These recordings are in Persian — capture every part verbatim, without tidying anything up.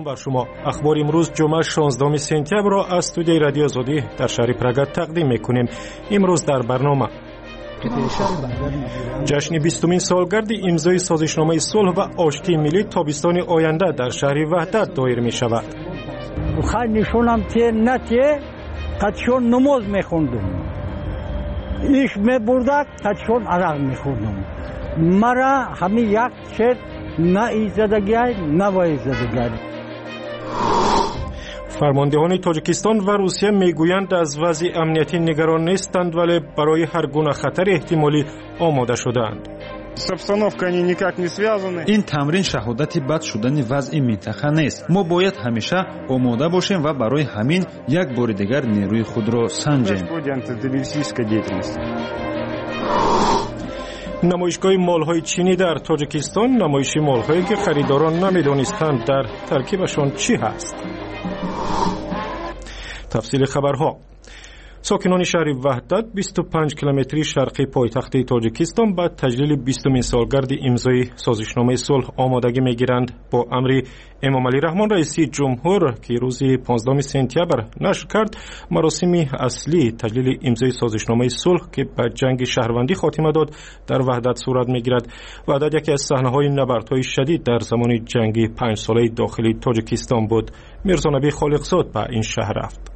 سلام بر شما. اخبار امروز جمعه شانزدهم سپتامبر را از استودیوی رادیو آزادی در شهر پراگ تقدیم میکنیم. امروز در برنامه جشن بیستمین سالگرد امضای سازشنامه صلح و آشتی ملی تابستان آینده در شهر وحدت دایر می شود. خواهد نشونم تی نتی قدشون نماز میخوندم، ایش میبردک قدشون عرق میخوندم. مرا همین یک شد نه ایزدگی نه وایزدگی. فرماندهان تاجیکستان و روسیه میگویند از وضع امنیتی نگران نیستند ولی برای هر گونه خطر احتمالی آماده شدند. این تمرین شهادتی بد شدن وضع منطقه نیست. ما باید همیشه آماده باشیم و برای همین یک بار دیگر نیروی خود را سنجیم. نمایشگاه مال‌های چینی در تاجیکستان، نمایش مال‌هایی که خریداران نمی‌دانستند در ترکیبشان چی هست. تفصیل خبرها. ساکنان شهر وحدت بیست و پنج کیلومتری شرقی پایتخت تاجیکستان با تجلیل بیستمین سالگرد امضای سازشنامه صلح آمادگی می‌گیرند. با امر امام علی رحمان رئیس جمهور که روز پانزدهم سپتامبر نشر کرد، مراسم اصلی تجلیل امضای سازشنامه صلح که به جنگ شهروندی خاتمه داد در وحدت صورت می‌گیرد. وحدت یکی از صحنه‌های نبردهای شدید در زمان جنگ پنج ساله داخلی تاجیکستان بود. میرزا نبی خالقزاد به این شهر رفت.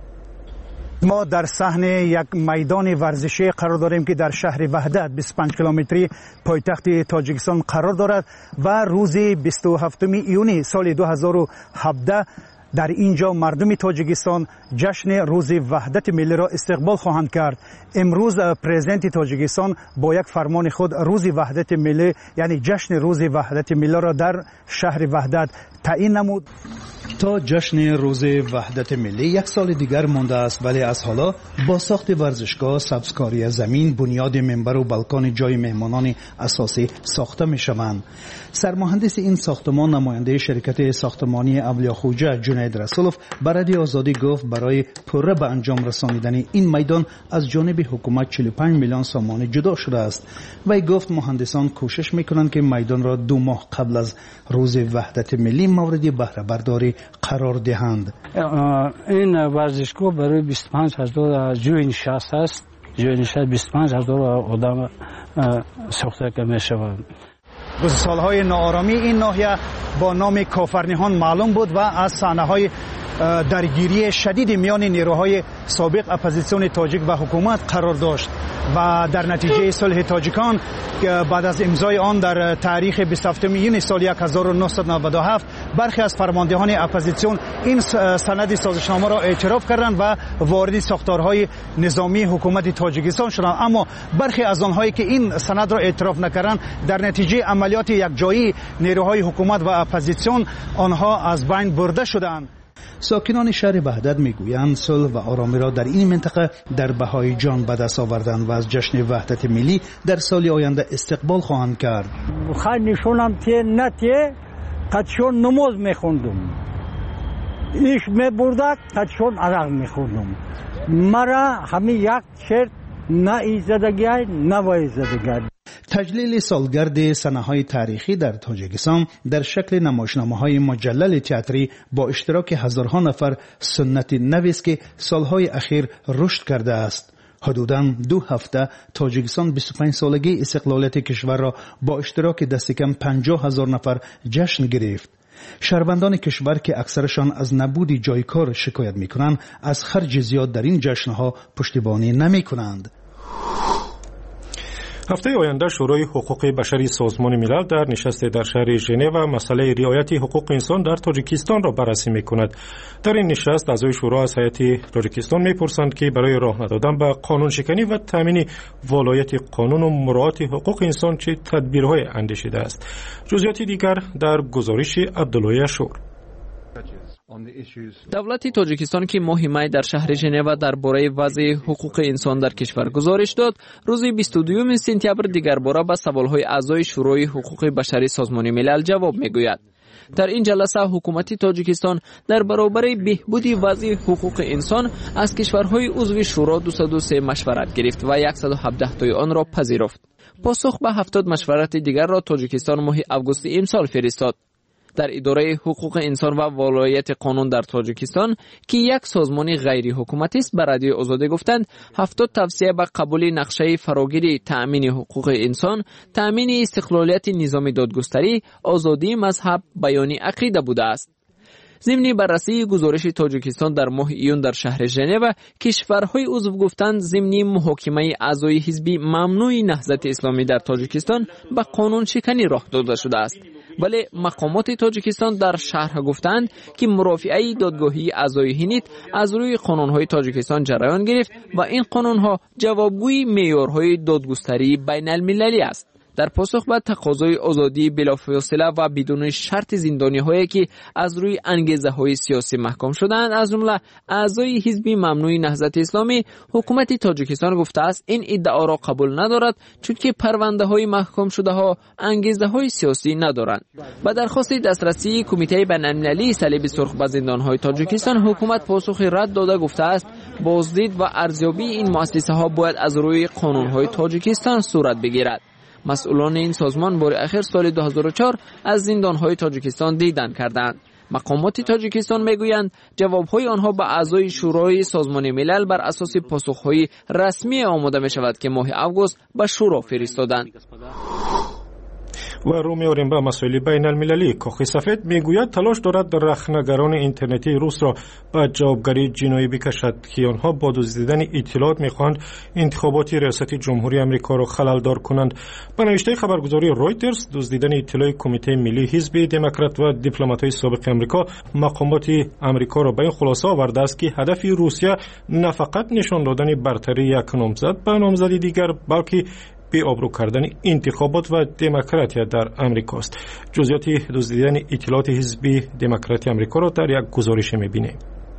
ما در صحنه یک میدان ورزشی قرار داریم که در شهر وحدت بیست و پنج کیلومتری پایتخت تاجیکستان قرار دارد و روز بیست و هفتم ایون سال دو هزار و هفده در اینجا مردم تاجیکستان جشن روز وحدت ملی را استقبال خواهند کرد. امروز پرزیدنت تاجیکستان با یک فرمان خود روز وحدت ملی یعنی جشن روز وحدت ملی را در شهر وحدت تعیین نمود. تا جشن روز وحدت ملی یک سال دیگر مانده است، ولی از حالا با ساخت ورزشگاه، سبزکاری زمین، بنیاد منبر و بالکن جای مهمانان اساسی ساخته می شوند. سرمهندس این ساختمان نماینده شرکت ساختمانی اولیاخوجه جنید رسولوف برای آزادی گفت برای پره به انجام رسانیدن این میدان از جانب حکومت چهل و پنج میلیون سوم جدا شده است. وی گفت مهندسان کوشش میکنند که میدان را دو ماه قبل از روز وحدت ملی مورد بهره برداری قرار دهند. این ورزشگاه برای بیست و پنج هزار جای نشست است. جای نشست بیست و پنج هزار آدم ساخته می شود. روز سالهای ناآرامی این ناحیه با نام کافرنیان معلوم بود و از صحنه‌های درگیری شدید میان نیروهای سابق اپوزیسیون تاجیک و حکومت قرار داشت و در نتیجه صلح تاجیکان که بعد از امضای آن در تاریخ بیست و هفتم ایون سال هزار و نهصد و نود و هفت برخی از فرماندهان اپوزیسیون این سند سازشنامه را اعتراف کردند و وارد ساختارهای نظامی حکومت تاجیکستان شدند. اما برخی از آنهایی که این سند را اعتراف نکردند در نتیجه عملیات یکجایی نیروهای حکومت و اپوزیسیون آنها از بین برده شدند. ساکنان شهر وحدت میگویند صلح و آرامی را در این منطقه در بهای جان به دست آوردند و از جشن وحدت ملی در سال آینده استقبال خواهند کرد. خواهد نشونم تی نتی قدشون نماز میخوندم، ایش میبردک قدشون عرق میخوندم. مرا همین یک شد نه ایزدگی نه وایزدگی. تجلیل سالگرد صحنه‌های تاریخی در تاجیکستان در شکل نمایشنامه‌های مجلل تئاتری با اشتراک هزارها نفر سنت نوی است که سالهای اخیر رشد کرده است. حدوداً دو هفته تاجیکستان بیست و پنج سالگی استقلالیت کشور را با اشتراک دست کم پنجاه هزار نفر جشن گرفت. شهروندان کشور که اکثرشان از نبود جای کار شکایت می‌کنند از خرج زیاد در این جشن‌ها پشتیبانی نمی‌کنند. هفته آینده شورای حقوق بشری سازمان ملل در نشست در شهر ژنو مسئله رعایت حقوق انسان در تاجیکستان را بررسی می‌کند. در این نشست اعضای شورا از هیئت تاجیکستان می‌پرسند که برای راه ندادن به قانون شکنی و تامین ولایت قانون و مراعات حقوق انسان چه تدبیرهای اندیشیده است. جزئیات دیگر در گزارش عبدالله اشور. دولت تاجیکستان که ماه می در شهر ژنو درباره وضع حقوق انسان در کشور گزارش داد، روز بیست و دوم سپتامبر دیگر باره به سوالهای اعضای شورای حقوق بشری سازمان ملل جواب میگوید. در این جلسه حکومت تاجیکستان در برابر بهبود وضع حقوق انسان از کشورهای عضو شورا دویست و سه مشورت گرفت و صد و هفده تای آن را پذیرفت. پاسخ به هفتاد مشورت دیگر را تاجیکستان ماه آگوست امسال فرستاد. در اداره حقوق انسان و ولایت قانون در تاجیکستان که یک سازمان غیر حکومتی است به رادیو آزادی گفتند هفتاد توصیه به قبول نقشه فراگیر تأمین حقوق انسان، تأمین استقلالیت نظام دادگستری، آزادی مذهب، بیان عقیده بوده است. ضمن بررسی گزارش تاجیکستان در ماه ایون در شهر ژنو، کشورهای عضو گفتند ضمن محاکمه اعضای حزب ممنوع نهضت اسلامی در تاجیکستان به قانون شکنی راه داده شده است. ولی مقامات تاجیکستان در شرح گفتند که مرافعه دادگاهی اعضای هینیت از روی قانونهای تاجیکستان جریان گرفت و این قانونها جوابگوی معیارهای دادگستری بین المللی است. در پاسخ به تقاضای آزادی بلافاصله و بدون شرط زندانی هایی که از روی انگیزه های سیاسی محکوم شدند، از جمله اعضای حزب ممنوع نهضت اسلامی، حکومت تاجیکستان گفته است این ادعا را قبول ندارد چون که پرونده های محکوم شده ها انگیزه های سیاسی ندارند. و درخواست دسترسی کمیته بین المللی صلیب سرخ به زندان های تاجیکستان، حکومت پاسخ رد داده گفته است بازدید و ارزیابی این مؤسسه ها باید از روی قانون های تاجیکستان صورت بگیرد. مسئولان این سازمان بار اخیر سال دو هزار و چهار از زندانهای تاجیکستان دیدن کردند. مقامات تاجیکستان میگویند جوابهای آنها به اعضای شورای سازمان ملل بر اساس پاسخهای رسمی آماده می شود که ماه اوگوست به شورا فرستادند. و رو می‌آوریم به مسائل بین المللی. کاخ سفید میگوید تلاش دارد رخنه‌گران اینترنتی روس را به جوابگری جنایی بکشد که آنها با دزدیدن اطلاعات می‌خواهند انتخابات ریاست جمهوری آمریکا را خلل‌دار کنند. به نوشته خبرگزاری رویترز، دزدیدن اطلاعات کمیته ملی حزب دموکرات و دیپلمات‌های سابق آمریکا مقامات آمریکا را به این خلاصه آورده است که هدف روسیه نه فقط نشان دادن برتری یک نامزد به نامزد دیگر، بلکه بی آبرو کردن انتخابات و دموکراسی در امریکا است. جزئیات دزدیدن اطلاعات حزب دموکراتی آمریکا را در یک گزارش می‌بینیم.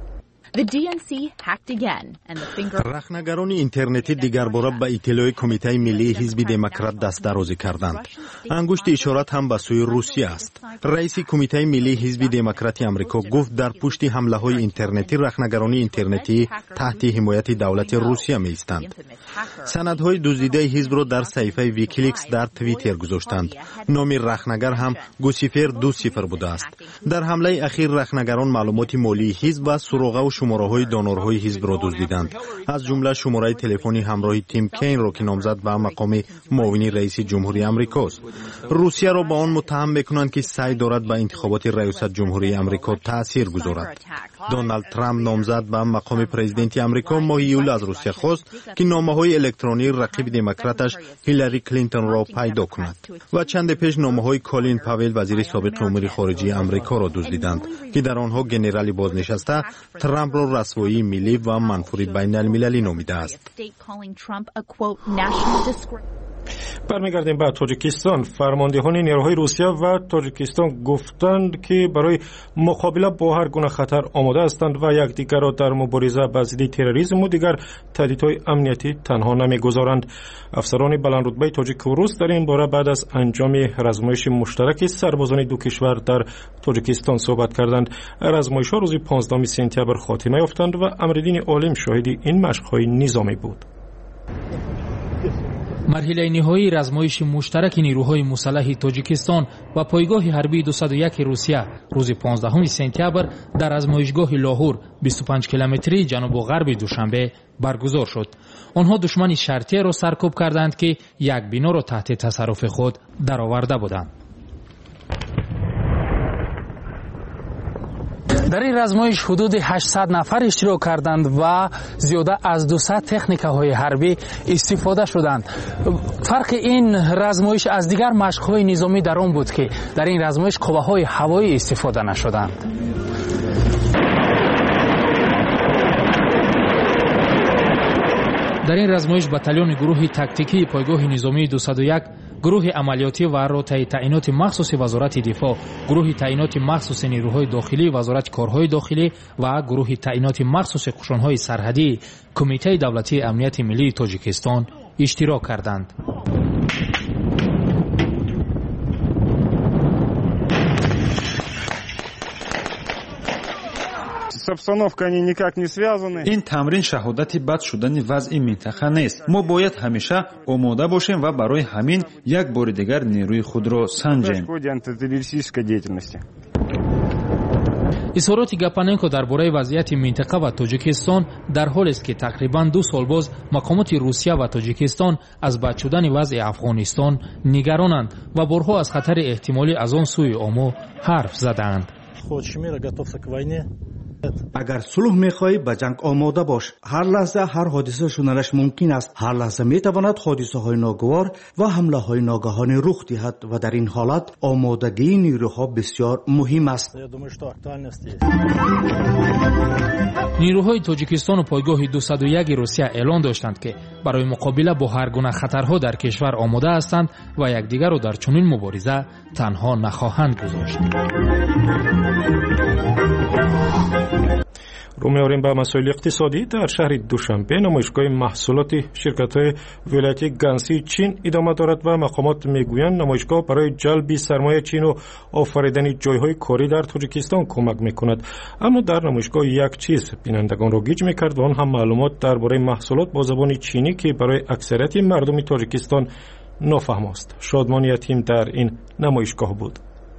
رخنه‌گران اینترنتی دیگر باره به اطلاع کمیته ملی حزب دموکرات دست درازی کردند. انگشت اشارت هم به سوی روسیه است. رئیس کمیته ملی حزب دموکرات آمریکا گفت در پشت حمله‌های اینترنتی رخنه‌گران اینترنتی تحت حمایت دولت روسیه می‌ایستند. سندهای دزدیده حزب را در صفحه ویکیلیکس در توییتر گذاشتند. نام رخنه‌گر هم گوسیفر دو صفر بوده است. در حمله اخیر رخنه‌گران معلومات مالی حزب و سروغه و شماره‌های دانارهای حزب را دزدیدند. از جمله شماره تلفنی همراه تیم کین را که نامزد به مقام معاون رئیس جمهوری آمریکا است. روسیه را با آن متهم می‌کنند که سعی دارد به انتخابات ریاست جمهوری آمریکا تأثیر گذارد. دونالد ترامپ نامزد به مقام پرزیدنت آمریکا ماه ایول از روسیه خواست که نامه‌های الکترونی رقیب دموکراتش هیلاری کلینتون را پیدا کند و چند پیش نامه‌های کالین پاول وزیر سابق امور خارجه آمریکا را دزدیدند که در آنها گنرالی بازنشسته ترامپ را رسوایی ملی و منفور بین المللی نامیده است. برمیگردیم به تاجیکستان. فرماندهان نیروهای روسیه و تاجیکستان گفتند که برای مقابله با هر گونه خطر آماده هستند و یکدیگر را در مبارزه با ضد تروریسم و دیگر تهدیدهای امنیتی تنها نمیگذارند. افسران بلندرتبه تاجیک و روس در این باره بعد از انجام رزمایش مشترک سربازان دو کشور در تاجیکستان صحبت کردند. رزمایش‌ها روز پانزدهم سپتامبر خاتمه یافتند و امرالدین عالم شاهد این مشق‌های نظامی بود. مرحله نهایی رزمایش مشترک نیروهای مسلح تاجیکستان و پایگاه حربی دویست و یک روسیه روز پانزدهم سپتامبر در رزمایشگاه لاهور بیست و پنج کیلومتری جنوب غرب دوشنبه برگزار شد. آنها دشمن شرطی را سرکوب کردند که یک بنا را تحت تصرف خود درآورده بودند. در این رزمایش حدود هشتصد نفر اشتراک کردند و زیاده از دویست تکنیکه های حربی استفاده شدند. فرق این رزمایش از دیگر مشق‌های نظامی در آن بود که در این رزمایش قوه‌های هوایی استفاده نشدند. در این رزمایش بتالون گروه تاکتیکی پایگاه نظامی دویست و یک، گروه عملیاتی و روتای تعینات مخصوص وزارت دفاع، گروه تعینات مخصوص نیروهای داخلی وزارت کارهای داخلی و گروه تعینات مخصوص قشون‌های سرحدی کمیته دولتی امنیت ملی تاجیکستان اشتراک کردند. این تمرین شهادتی بد شدن وضع منطقه نیست. ما باید همیشه آماده باشیم و برای همین یک بار دیگر نیروی خود را سنجیم. اظهارات گاپاننکو درباره وضعیت منطقه و تاجیکستان در حالی است که تقریبا دو سال باز مقامات روسیه و تاجیکستان از بد شدن وضع افغانستان نگرانند و بارها از خطر احتمالی از آن سوی آمو حرف زدند. اگر صلح می‌خواهی به جنگ آماده باش. هر لحظه هر حادثه شدنش ممکن است. هر لحظه می‌تواند حادثه‌های ناگوار و حمله‌های ناگهانی رخ دهد و در این حالت آمادگی نیروها بسیار مهم است. نیروهای تاجیکستان و پایگاه دویست و یک روسیه اعلام داشتند که برای مقابله با هر گونه خطرها در کشور آماده هستند و یکدیگر را در چنین مبارزه تنها نخواهند گذاشت. رو می‌آوریم به مسائل اقتصادی. در شهر دوشنبه نمایشگاه محصولات شرکت‌های ولایتی گانسی چین ادامه دارد و مقامات می‌گویند نمایشگاه برای جلب سرمایه چین و آفریدن جای‌های کاری در تاجیکستان کمک می‌کند. اما در نمایشگاه یک چیز بینندگان را گیج می‌کرد و آن هم معلومات درباره محصولات با زبان چینی که برای اکثریت مردم تاجیکستان نافهم است. شادمان یتیم در این نمایشگاه بود.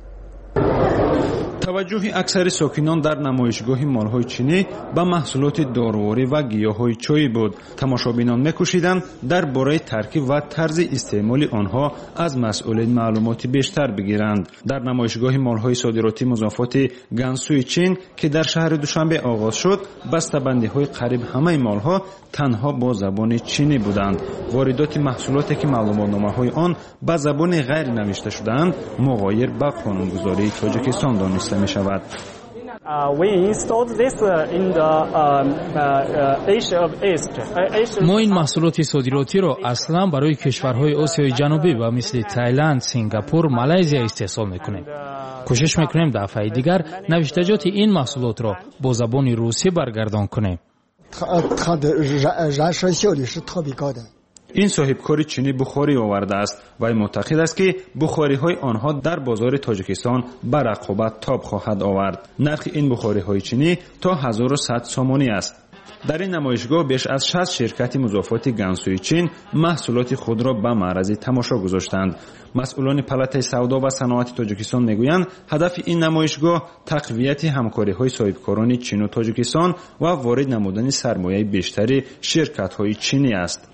توجه اکثر ساکنان در نمایشگاه مالهای چینی به محصولات دارویی و گیاهای چای بود. تماشابینان می‌کوشیدند درباره ترکیب و طرز استعمال آنها از مسئولین معلومات بیشتر بگیرند. در نمایشگاه مالهای صادراتی مضافات گانسوی چین که در شهر دوشنبه آغاز شد، بسته‌بندی‌های قریب همه مالها تنها با زبان چینی بودند. واردات محصولاتی که معلوماتنامه‌های آن به زبان غیر نوشته شده‌اند، مغایر با قانونگذاری تاجیکستان دانسته می‌شود. ما این محصولات صادراتی را اصلا برای کشورهای آسیای جنوبی و مثل تایلند، سنگاپور، مالزی استحصال میکنیم. کوشش میکنیم دفعه دیگر نوشتجات این محصولات را با زبان روسی برگردان کنیم. این صاحبکار چینی بخاری آورده است و معتقد است که بخاری های آنها در بازار تاجیکستان به رقابت تاب خواهد آورد. نرخ این بخاری های چینی تا هزار و صد سومانی است. در این نمایشگاه بیش از شصت شرکت مضافات گانسوی چین محصولات خود را به معرض تماشا گذاشتند. مسئولان پالاتای سودا و صنعت تاجیکستان میگویند هدف این نمایشگاه تقویت همکاری های صاحبکاران چین و تاجیکستان و وارد نمودن سرمایه بیشتری شرکت های چینی است.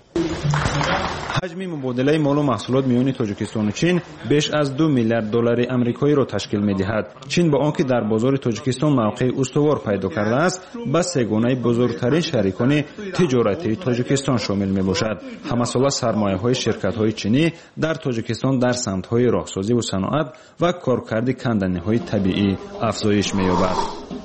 حجم مبادله مال و محصولات میان تاجیکستان و چین بیش از دو میلیارد دلار آمریکایی را تشکیل می‌دهد. چین با آنکه در بازار تاجیکستان موقع استوار پیدا کرده است، به سگانه بزرگترین شریکان تجارتی تاجیکستان شامل میباشد. همه ساله سرمایه‌های شرکت‌های چینی در تاجیکستان در سمت‌های راهسازی و صنعت و کارکرد کندنی‌های طبیعی افزایش می‌یابد.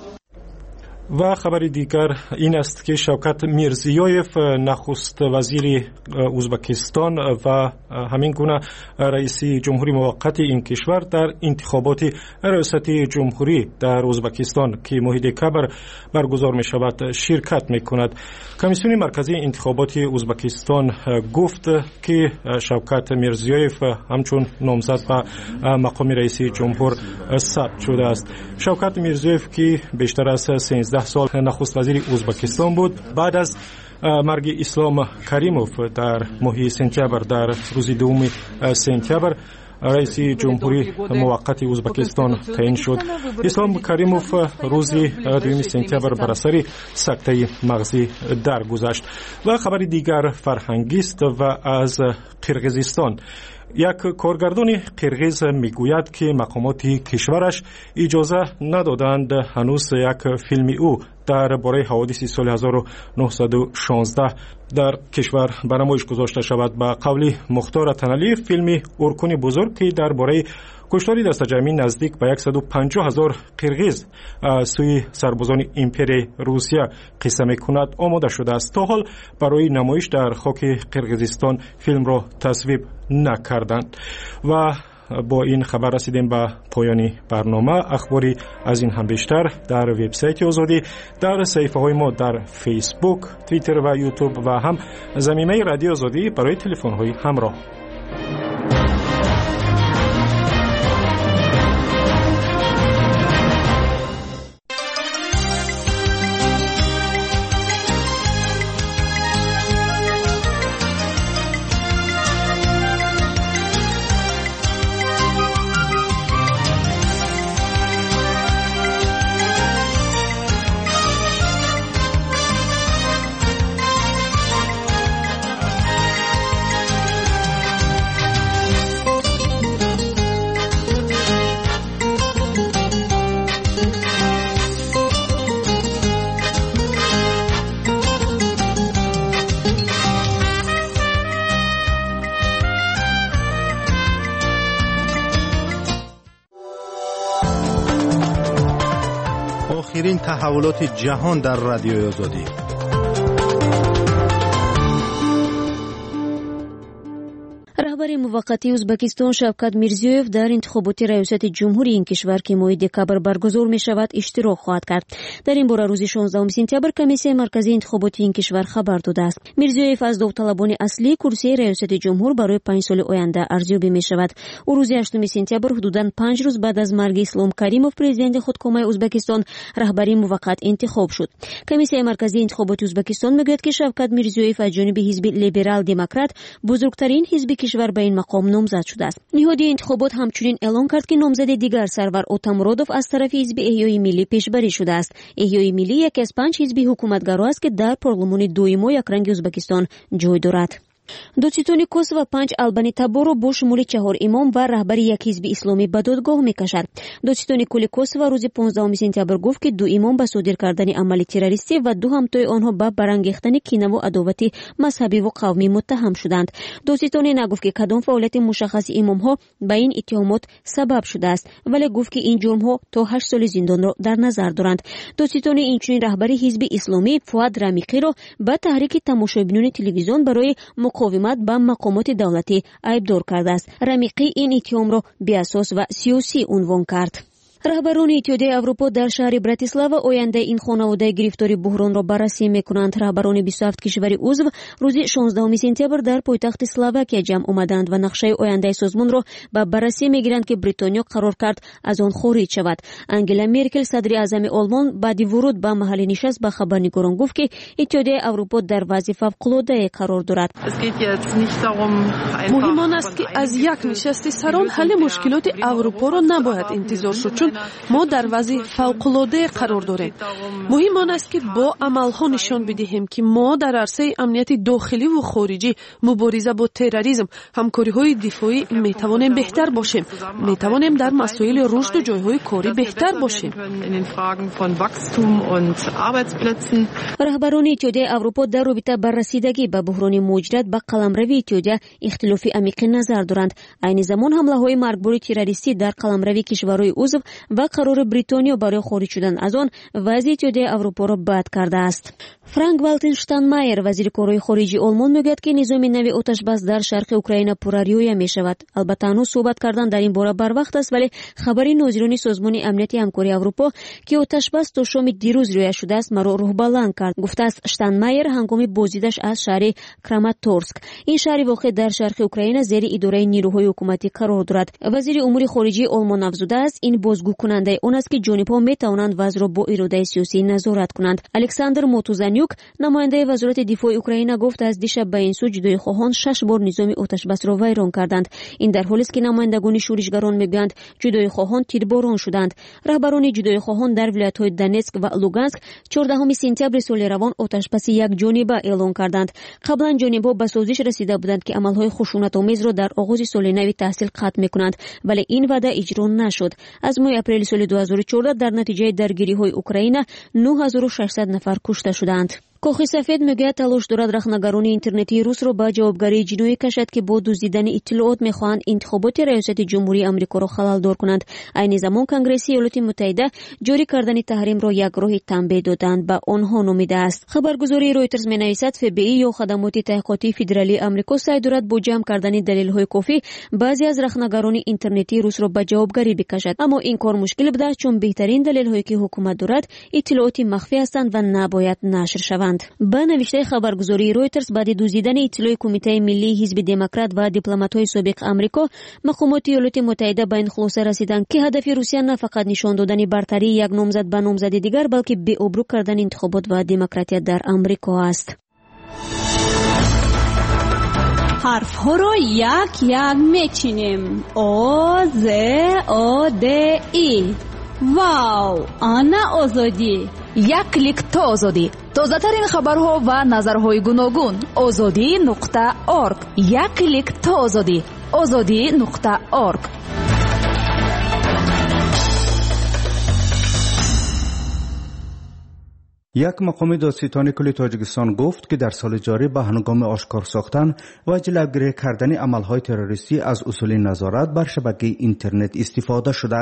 و خبر دیگر این است که شوکت میرزیویف نخست وزیر ازبکستان و همین گونه رئیس جمهوری موقت این کشور در انتخابات ریاست جمهوری در ازبکستان که ماه دکامبر برگزار می شود شرکت می کند. کمیسیون مرکزی انتخابات ازبکستان گفت که شوکت میرزیویف همچون نامزد به مقام رئیس جمهور ثبت شده است. شوکت میرزیویف که بیشتر از سیزده سال نخست وزیر ازبکستان بود، بعد از مرگ اسلام کریموف در ماه سپتامبر در روز دوم سپتامبر رئیس جمهوری موقت ازبکستان تعیین شد. اسلام کریموف روز دوم سپتامبر بر اثر سکته مغزی درگذشت. و خبر دیگر فرهنگی است و از قرقیزستان. یک کارگردان قرقیز میگوید که مقامات کشورش اجازه ندادند هنوز یک فیلم او درباره حوادث سال هزار و نهصد و شانزده در کشور به نمایش گذاشته شود. به قول مختار تنلی، فیلم اورکون بزرگ که درباره کشتار دست جمعی نزدیک به صد و پنجاه هزار قرقیز سوی سربازان امپری روسیه قصه میکند آماده شده است. تا حال برای نمایش در خاک قرقیزستان فیلم را تصویب نکردند. و با این خبر رسیدیم به پایان برنامه. اخباری از این هم بیشتر در وبسایت آزادی، در صفحه های ما در فیسبوک، توییتر و یوتیوب و هم زمینه رادیو آزادی برای تلفن های همراه. تحولات جهان در رادیوی آزادی. رهبر موقتی ازبکستان شوکت میرزیویف در انتخابات ریاست جمهوری این کشور که ماه دکامبر برگزار می شود اشتراک خواهد کرد. در این باره روز شانزدهم سپتامبر کمیسیون مرکزی انتخابات این کشور خبر داده است. میرزیویف از داوطلبان اصلی کرسی ریاست جمهور برای پنج سال آینده ارزیابی می شود. او روز هشتم سپتامبر حدوداً پنج روز بعد از مرگ اسلام کریموف پرزیدنت خودکامه ازبکستان رهبری موقت انتخاب شد. کمیسیون مرکزی انتخابات ازبکستان میگوید که شوکت میرزیویف از جانب حزب لیبرال دموکرات بزرگترین حزب کشور به این مقام نامزد شده است. نهاد انتخابات همچنین اعلام کرد که نامزد دیگر سرور اوتامرودوف از طرف حزب احیای ملی پیشبری شده است. احیای ملی یکی از پنج حزب حکومتگرا است که در پارلمان دوم و یک رنگ ازبکستان جای دارد. دوستان کوسوو پنج البانی تابورو با شمول چهار امام و رهبری یک حزب اسلامی به دادگاه میکشد. دوستان کل کوسوو روز پانزدهم سپتامبر گفت که دو امام به صادر کردن عمل تروریستی و دو همتای آنها به برانگیختن کینه و عداوت مذهبی و قومی متهم شدند. دوستان نگفت که کدام فعالیت مشخص امام ها به این اتهامات سبب شده است، ولی گفت که این جرم ها تا هشت سال زندان را در نظر دارند. دوستان اینچنین رهبری حزب اسلامی فؤاد رمیقی را به تحریک تماشاچیان تلویزیون برای مقاومت با مقامات دولتی عیبدار کرده است. رمیقی این اتهام را بی‌اساس و سیاسی عنوان کرد. رهبران اتحادیه اروپا در شهر براتیسلاوا آینده این خانواده گرفتاری بحران را بررسی میکنند. رهبران بیست و هفت کشور عضو روز شانزدهم سپتامبر در پایتخت اسلواکیا جمع آمدند و نقشه آینده سازمان را به بررسی میگیرند که بریتانیا قرار کرد از آن خارج شود. انگلا مرکل صدر اعظم آلمان بعد ورود به محل نشست به خبرنگاران گفت که اتحادیه اروپا در وضع فوق‌العاده قرار دارد. مهم آن است که از یک نشست سران حل مشکلات اروپا را نباید انتظار شد، چون ما در وضع فوق‌العاده قرار داریم. مهم آن است که با عملها نشان بدهیم که ما در عرصه امنیت داخلی و خارجی، مبارزه با تروریسم، همکاری‌های دفاعی می‌توانیم بهتر باشیم. می‌توانیم در مسائل رشد و جای‌های کاری بهتر باشیم. رهبران اتحادیه اروپا در رابطه با رسیدگی به بحران مهاجرت به قلمرو اتحادیه اختلاف عمیق نظر دارند. عین زمان حمله‌های مرگبار تروریستی در قلمرو کشورهای عضو و قرار بریتانیا برای خارج شدن از آن وضع اتحادیه اروپا را بد کرده است. فرانک والتر شتاینمایر وزیر کارهای خارجی آلمان میگوید که نظام نوی آتش بس در شرق اوکراین پرریویه می شود. البته هنوز صحبت کردن در این باره بر وقت است، ولی خبری ناظران سازمان امنیتی همکاری اروپا که آتش بس تا شام دیروز رویه شده است مرا روح بلند کرد. گفته است شتاینمایر هنگام بازدیدش از شهر کراماتورسک. این شهر واقع در شرق اوکراین زیر اداره نیروهای حکومتی قرار دارد. وزیر امور خارجه آلمان افزوده است این بازگو کننده اون است که جانب‌ها میتوانند وضع را با اراده سیاسی نظارت کنند. الکساندر موتوزانیوک نماینده وزارت دفاع اوکراین گفت از دیشب به این سو جدای خواهان شش بار نظام آتش بس را ویران کردند. این در حالی است که نمایندگان شورشگران میگویند جدای خواهان تیرباران شدند. رهبران جدای خواهان در ولایت‌های دونتسک و لوگانسک چهاردهم سپتامبر سال روان آتش بس یک جانبه اعلام کردند. قبلا جانب‌ها به سازش رسیده بودند که عمل‌های خشونت‌آمیز را در آغاز سال نو تحصیل ختم می‌کنند، ولی این وعده اجرا نشد. از ماه اپریل سال دو هزار و چهارده در نتیجه درگیری‌های اوکراین نه هزار و ششصد نفر کشته شدند. کاخ سفید میگوید تلاش دارد رهنگران اینترنتی روس را به جوابگری جنایی کشد که با دزدیدن اطلاعات میخواهند انتخابات ریاست جمهوری آمریکا را خلل کنند. عین زمان کنگره ایالات متحده جاری کردن تحریم را یک راه تنبیه دادند به آنها نامیده است. خبرگزاری رویترز مینویسد اف بی ای یا خدمات تحقیقاتی فدرالی آمریکا سعی دارد با جمع کردن دلیل‌های کافی بعضی از رهنگران اینترنتی روس را به جوابگری بکشد، اما این کار مشکل بوده چون بهترین دلیل‌هایی که حکومت دارد اطلاعات مخفی هستند و نباید نشر شوند. با نوشته خبرگزاری رویترز بعد دزدیدن اطلاع کمیته ملی حزب دموکرات و دیپلمات‌های سابق آمریکا، مقامات ایالات متحده به این خلاصه رسیدند که هدف روسیه نه فقط نشان دادن برتری یک نامزد به نامزد دیگر، بلکه بی‌آبرو کردن انتخابات و دموکراتیت در آمریکا است. حرف ها رو یک یک میچینیم. او ز او د ای. واو، آنا آزادی. یک کلیک تا آزادی. تازه ترین خبرها و نظرهای گوناگون. آزادی نقطه ارگ. یک کلیک تا آزادی. آزادی نقطه ارگ. یک مقام دادستانی کل تاجیکستان گفت که در سال جاری به هنگام آشکار ساختن و جلوگیری کردن عملهای تروریستی از اصول نظارت بر شبکه اینترنت استفاده شده است.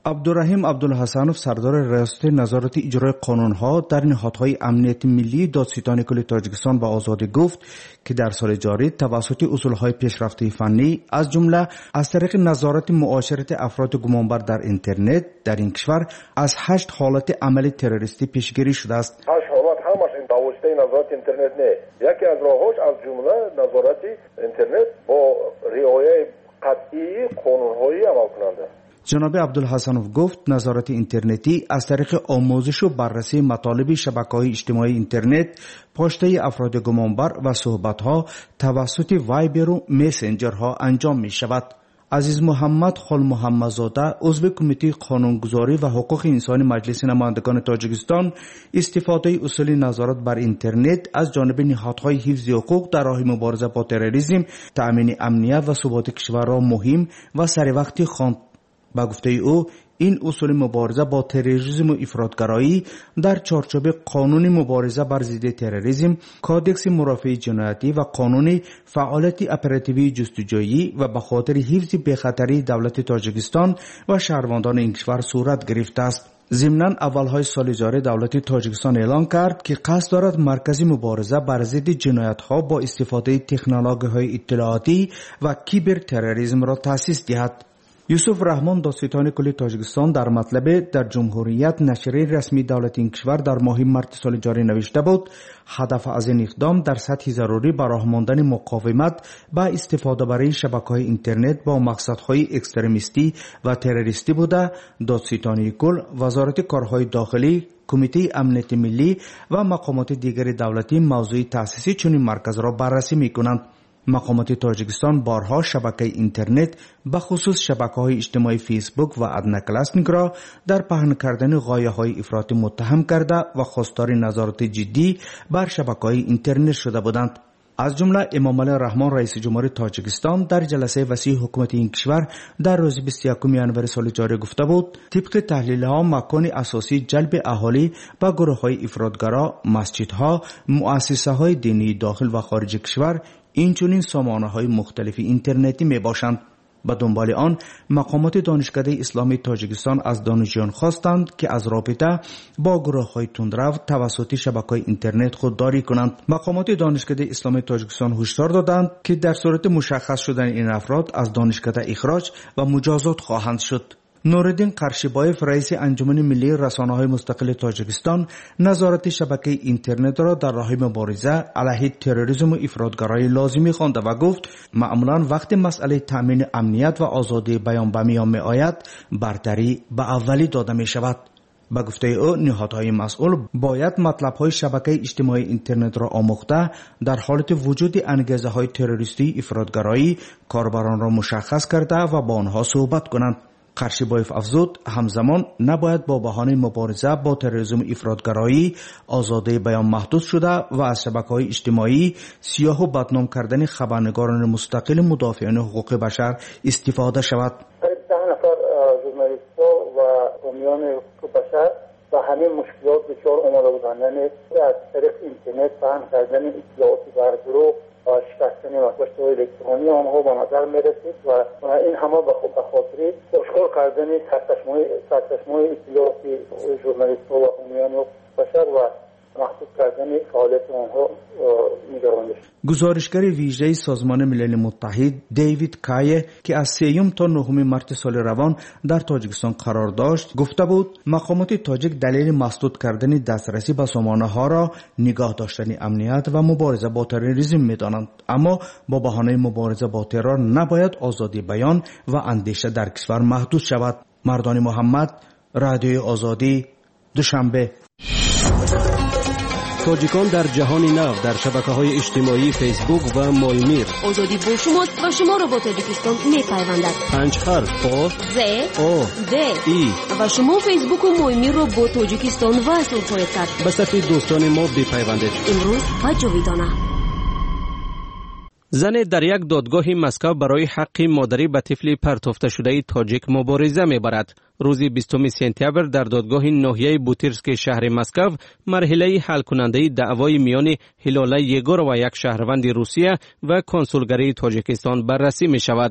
عبدالرحیم عبدالحسنوف سردار ریاست نظارت اجرای قانونها در نهادهای امنیت ملی دادستان کل تاجیکستان به آزادی گفت که در سال جاری توسط اصولهای پیشرفته فنی از جمله از طریق نظارت معاشرت افراد گمانبر در اینترنت در این کشور از هشت حالت عمل تروریستی پیشگیری شده است. هشت حالت همش این توسط نظارت اینترنت نه. یکی از راهاش از جمله نظارت اینترنت با رعایت قطعی قانونهای عمل کننده. جناب عبدالحسنوف گفت نظارت اینترنتی از طریق آموزش و بررسی مطالب شبکه‌های اجتماعی اینترنت، پاشته افراد گمانبر و صحبت‌ها توسط وایبر و مسنجرها انجام می شود. عزیز محمد خل محمدزاده عضو کمیته قانونگذاری و حقوق انسانی مجلس نمایندگان تاجیکستان استفاده اصول نظارت بر اینترنت از جانب نهادهای حفظ حقوق در راه مبارزه با تروریسم، تأمین امنیت و ثبات کشور را مهم و سریع خواند. با گفته او این اصول مبارزه با تروریسم و افراطگرایی در چارچوب قانون مبارزه بر ضد تروریسم، کادکس مرافع جنایتی و قانون فعالیت اپراتیوی جستجویی و به خاطر حفظ بی‌خطری دولت تاجیکستان و شهروندان این کشور صورت گرفته است. ضمناً اولهای سال جاری دولت تاجیکستان اعلان کرد که قصد دارد مرکز مبارزه بر ضد جنایت‌ها با استفاده تکنولوژی‌های اطلاعاتی و کیبر تروریسم را تأسیس دهد. یوسف رحمان دادستان کل تاجیکستان در مطلب در جمهوریت نشریه رسمی دولت این کشور در ماه مارس سال جاری نوشته بود هدف از این اقدام در سطح ضروری برای ماندن مقاومت با استفاده برای شبکه‌های اینترنت با مقصدهای اکستریمیستی و تروریستی بوده. دادستانی کل، وزارت کارهای داخلی، کمیته امنیت ملی و مقامات دیگر دولتی موضوع تأسیس چنین مرکز را بررسی می‌کنند. مقامات تاجیکستان بارها شبکه اینترنت به خصوص شبکه‌های اجتماعی فیسبوک و ادناکلاسنیک را در پهن کردن غایه‌های افراطی متهم کرده و خواستار نظارت جدی بر شبکه‌های اینترنت شده بودند. از جمله امام علی رحمان رئیس جمهور تاجیکستان در جلسه وسیع حکومت این کشور در روز بیست و یکم ژانویه سال جاری گفته بود طبق تحلیل‌ها مکان اساسی جلب اهالی و گروه‌های افراطگرا مسجدها، مؤسسه‌های دینی داخل و خارج کشور اینچنین سامانه‌های مختلف اینترنتی می باشند. به دنبال آن مقامات دانشکده اسلامی تاجیکستان از دانشجویان خواستند که از رابطه با گروه‌های تندرو توسط شبکه‌های اینترنت خودداری کنند. مقامات دانشکده اسلامی تاجیکستان هشدار دادند که در صورت مشخص شدن این افراد از دانشکده اخراج و مجازات خواهند شد. نورالدین قرشیبایف رئیس انجمن ملی رسانه‌های مستقل تاجیکستان نظارت شبکه اینترنت را در راه مبارزه علیه تروریسم و افراطگرایی لازمی خوانده و گفت معمولاً وقتی مسئله تامین امنیت و آزادی بیان به میان می‌آید برتری به اولی داده می‌شود. با گفته او نهادهای مسئول باید مطلب‌های شبکه اجتماعی اینترنت را آموخته در حالت وجود انگیزه‌های تروریستی افراطگرایی کاربران را مشخص کرده و با آنها صحبت کنند. قرشیبایف افزود همزمان نباید با بهانه مبارزه با تروریسم و افراطگرایی آزادی بیان محدود شده و از شبکه‌های اجتماعی سیاه و بدنام کردن خبرنگاران مستقل مدافعین حقوق بشر استفاده شود. ده نفر ژورنالیست‌ها و حامیان حقوق بشر و همین مشکلات دچار آمده بودند، یعنی از طریق اینترنت پهن کردن اطلاعات بر گروه و شکستن پشت‌های الکترونی آنها به نظر می‌رسید و این همه به خاطر اشغال کردن سرچشمه‌های اطلاعات ژورنالیست‌ها و حامیان حقوق بشر و محدود کردن فعالیت آنها می‌گرداند. گزارشگر ویژه سازمان ملل متحد دیوید کایه که از سوم تا نهم مارس سال روان در تاجیکستان قرار داشت گفته بود مقامات تاجیک دلیل مسدود کردن دسترسی به سامانه‌ها را نگاه داشتن امنیت و مبارزه با تروریسم می‌دانند، اما با بهانه مبارزه با ترور نباید آزادی بیان و اندیشه در کشور محدود شود. مردان محمد، رادیوی آزادی، دوشنبه. تاجیکان در جهان نو در شبکه‌های اجتماعی فیسبوک و مایمیر. آزادی با شماست و شما را با تاجیکستان می‌پیوندد. پنج حرف آ ز او د ای و شما فیسبوک و مایمیر را با تاجیکستان وصل خواهید کرد. به صفحه دوستان ما بپیوندید. امروز و جاویدانه. زن در یک دادگاه مسکو برای حق مادری به طفل پرتافته شده تاجیک مبارزه می‌برد. روز بیستم سپتامبر در دادگاه ناحیه بوتیرسک شهر مسکو مرحله حل کننده دعوای میان هلاله یگور و یک شهروند روسیه و کنسولگری تاجیکستان بررسی می شود.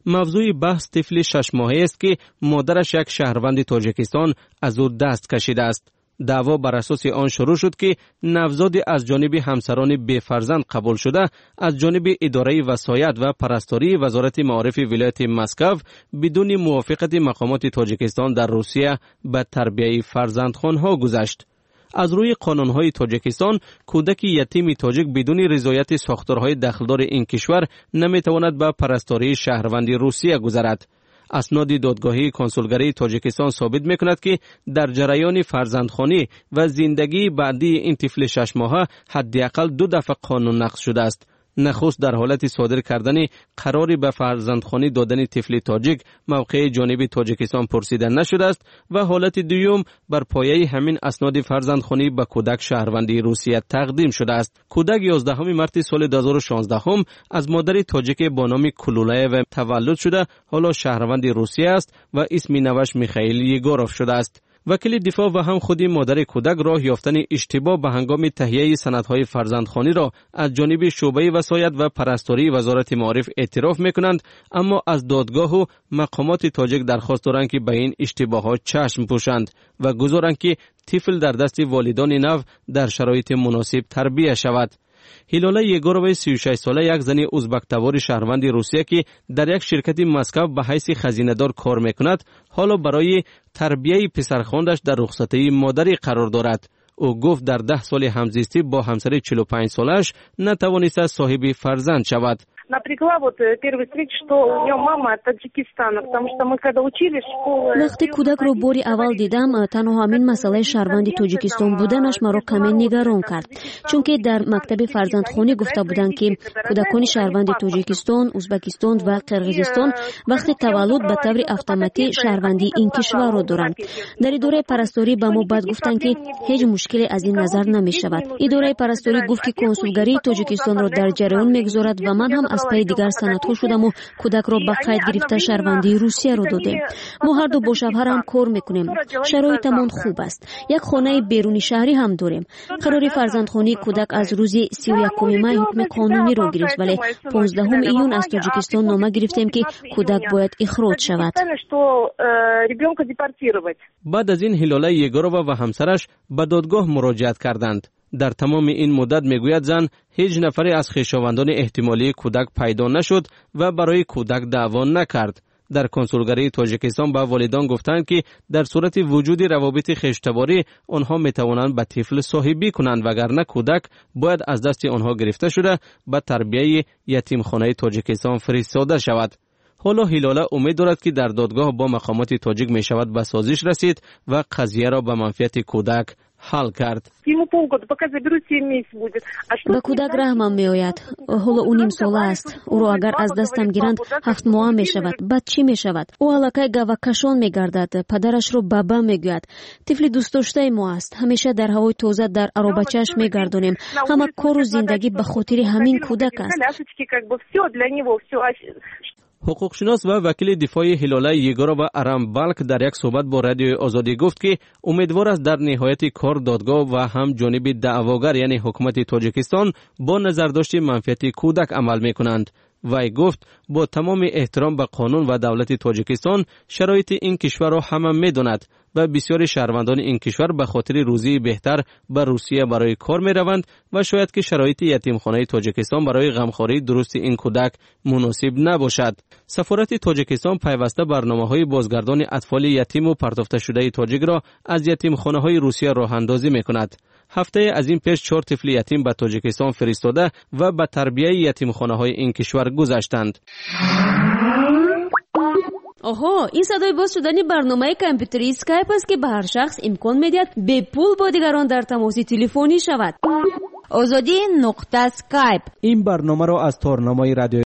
موضوع بحث طفل شش ماهه است که مادرش یک شهروند تاجیکستان از او دست کشیده است. دعوا بر اساس آن شروع شد که نوزاد از جانب همسران بی فرزند قبول شده از جانب اداره وصایت و پرستاری وزارت معارف ولایت مسکو بدون موافقت مقامات تاجیکستان در روسیه به تربیه فرزندخوانها گذشت. از روی قانونهای تاجیکستان کودک یتیم تاجیک بدون رضایت ساختارهای دخلدار این کشور نمیتواند به پرستاری شهروند روسیه گذرد. اسناد دادگاهی کنسولگری تاجیکستان ثابت میکند که در جریان فرزندخوانی و زندگی بعدی این طفل شش ماهه حداقل دو دفعه قانون نقض شده است. نخست در حالت صادر کردن قراری به فرزندخوانی دادن طفل تاجیک موقع جانب تاجیکستان پرسیده نشده است و حالت دوم بر پایه همین اسناد فرزندخوانی به کودک شهروندی روسیه تقدیم شده است. کودک یازدهم مارس سال دو هزار و شانزده از مادر تاجیک با نام کلولایو تولد شده، حالا شهروند روسیه است و اسم نوش میخائیل یگوروف شده است. وکیل دفاع و هم خودی مادر کودک راه یافتن اشتباه به هنگام تهیه سندهای فرزندخوانی را از جانب شعبه وصایت و پرستاری وزارت معارف اعتراف میکنند، اما از دادگاه و مقامات تاجیک درخواست دارند که به این اشتباهات چشم پوشند و گذارند که طفل در دست والدان نو در شرایط مناسب تربیت شود. هیلاله یگورووا سی و شش ساله یک زن ازبک تبار شهروند روسیه که در یک شرکت مسکو به حیث خزینه‌دار کار میکند، حالا برای تربیه پسرخواندش در رخصتی مادری قرار دارد. او گفت در ده سال همزیستی با همسر چهل و پنج سالش نتوانست صاحب فرزند شود. وقتی کودک رو باری اول دیدم، تنها همین مسئله شهروند تاجیکستان بودنش مرا کمی نگران کرد، چون که در مکتب فرزندخوانی گفته بودند که کودکان شهروند تاجیکستان، ازبکستان و قرقیزستان وقتی تولد به طور اتوماتیک شهروندی این کشور را دارند. در اداره پرستاری به ما بعد گفتند که هیچ مشکلی از این نظر نمی شود. اداره پرستاری گفت که کنسولگری تاجیکستان را در جریان میگذارد و من هم از پای دیگر سندها شدم و کودک را به قید گرفته شهروندی روسیه را دادیم. ما هر دو با شوهرم کار میکنیم. شرایطمان خوب است. یک خانه بیرونی شهری هم داریم. قرار فرزندخوانی کودک از روز سی و یکم می حکم قانونی را گرفت، ولی پانزدهم ایون از تاجیکستان نامه گرفتیم که کودک باید اخراج شود. بعد از این هیلاله یگورووا و همسرش به دادگاه مراجعت کردند. در تمام این مدت میگوید زن هیچ نفری از خویشاوندان احتمالی کودک پیدا نشد و برای کودک دعوا نکرد. در کنسولگری تاجیکستان به والدان گفتند که در صورت وجود روابط خویشتباری آنها میتوانند به طفل صاحبی کنند، وگرنه کودک باید از دست آنها گرفته شده به تربیه یتیمخانه تاجیکستان فرستاده شود. حالا هیلاله امید دارد که در دادگاه با مقامات تاجیک می شود به سازش رسید و قضیه را به منفعت کودک حل کرد. به کودک رحمم می آید. حالا او نیم ساله است. او را اگر از دستم گیرند هفت ماه می شود. بعد چی می شود؟ او علاقه گوکشان می گردد. پدرش را بابا می گوید. طفل دوست داشته ما است. همیشه در هوای تازه در آروبچه‌اش می گردانیم. همه کار و زندگی به خاطر همین کودک است. حقوقشناس و وکیل دفاع هیلاله یگورووا ارام بالک در یک صحبت با رادیو آزادی گفت که امیدوار است در نهایت کار دادگاه و هم جانب دعواگر یعنی حکومت تاجیکستان با نظرداشت منفعت کودک عمل میکنند. وی گفت با تمام احترام به قانون و دولت تاجیکستان شرایط این کشور را همه میداند و بسیاری شهروندان این کشور به خاطر روزی بهتر به روسیه برای کار می روند و شاید که شرایط یتیمخانه تاجیکستان برای غمخواری درست این کودک مناسب نباشد. سفارت تاجیکستان پیوسته برنامه‌های بازگردان اطفال یتیم و پرتافته شده تاجیک را از یتیمخانه‌های روسیه راه اندازی می‌کند. هفته از این پیش چهار طفل یتیم به تاجیکستان فرستاده و به تربیت یتیمخانه‌های این کشور گذاشتند. آها، این صدای باز شدن برنامه کامپیوتری اسکایپ است که به هر شخص امکان می‌دهد به پول با دیگران در تماس تلفنی شود. آزادی نقطه اسکایپ. این برنامه را از تارنامه رادیو